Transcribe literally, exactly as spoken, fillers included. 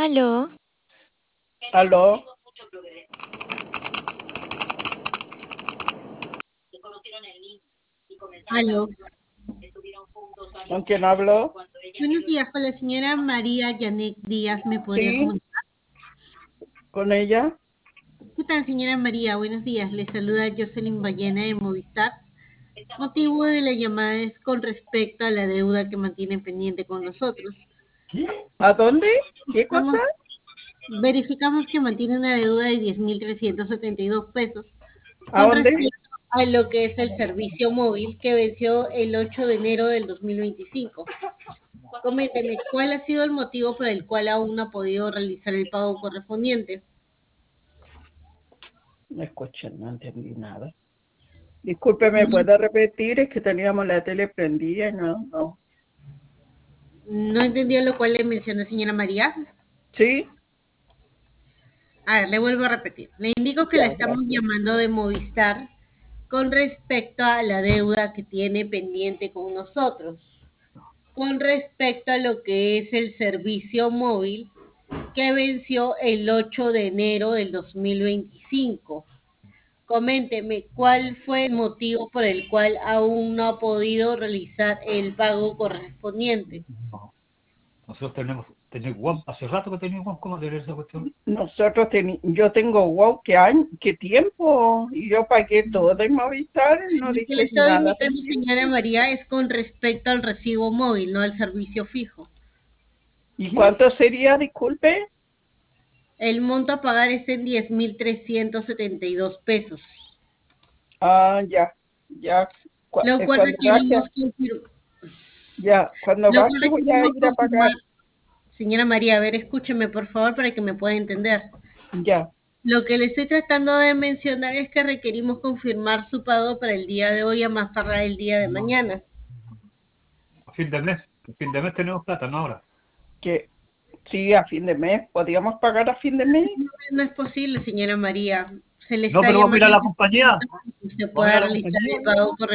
Aló, ¿Aló? Aló. ¿Con quién hablo? Buenos días, con la señora María Janet Díaz, ¿me podría Sí, comunicar? con ella. ¿Qué tal, señora María? Buenos días, le saluda Jocelyn Ballena de Movistar. Motivo de la llamada es con respecto a la deuda que mantienen pendiente con nosotros. ¿A dónde? ¿Qué cosa? Estamos, verificamos que mantiene una deuda de diez mil trescientos setenta y dos pesos ¿A con dónde? respecto a lo que es el servicio móvil que venció el ocho de enero del dos mil veinticinco. Coménteme, ¿cuál ha sido el motivo por el cual aún no ha podido realizar el pago correspondiente? No escuché, no entendí nada. Disculpe, ¿me puede repetir? Es que teníamos la tele prendida y no, no. No entendió lo cual le mencioné, señora María. ¿Sí? A ver, le vuelvo a repetir. Le indico que la Ya, estamos gracias. llamando de Movistar con respecto a la deuda que tiene pendiente con nosotros, con respecto a lo que es el servicio móvil que venció el ocho de enero del dos mil veinticinco. Coménteme, ¿cuál fue el motivo por el cual aún no ha podido realizar el pago correspondiente? No, nosotros tenemos, tenemos WAM, hace rato que tenemos WAM, ¿cómo tener esa cuestión? Nosotros, teni- yo tengo, wow, ¿qué año? ¿Qué tiempo? Y yo pagué todo de Movistar, no Lo que le dije estoy nada de indicando, señora tiempo. María, es con respecto al recibo móvil, no al servicio fijo. ¿Y cuánto sería, disculpe? El monto a pagar es en diez mil trescientos setenta y dos pesos, Ah, ya, ya. Cu- lo eh, cual Cuando baje, requerimos confirmar, ya, cuando lo cual baje voy a requerimos ir a pagar. confirmar. Señora María, a ver, escúcheme por favor para que me pueda entender. Ya. Lo que le estoy tratando de mencionar es que requerimos confirmar su pago para el día de hoy a más tardar el día de mañana. A fin de mes, a fin de mes tenemos plata, no ahora. Que sí, a fin de mes. ¿Podríamos pagar a fin de mes? No, no es posible, señora María. Se le No, está pero vamos a ir a llamando la compañía, para que usted vamos a ir pueda a la realizar compañía. el pago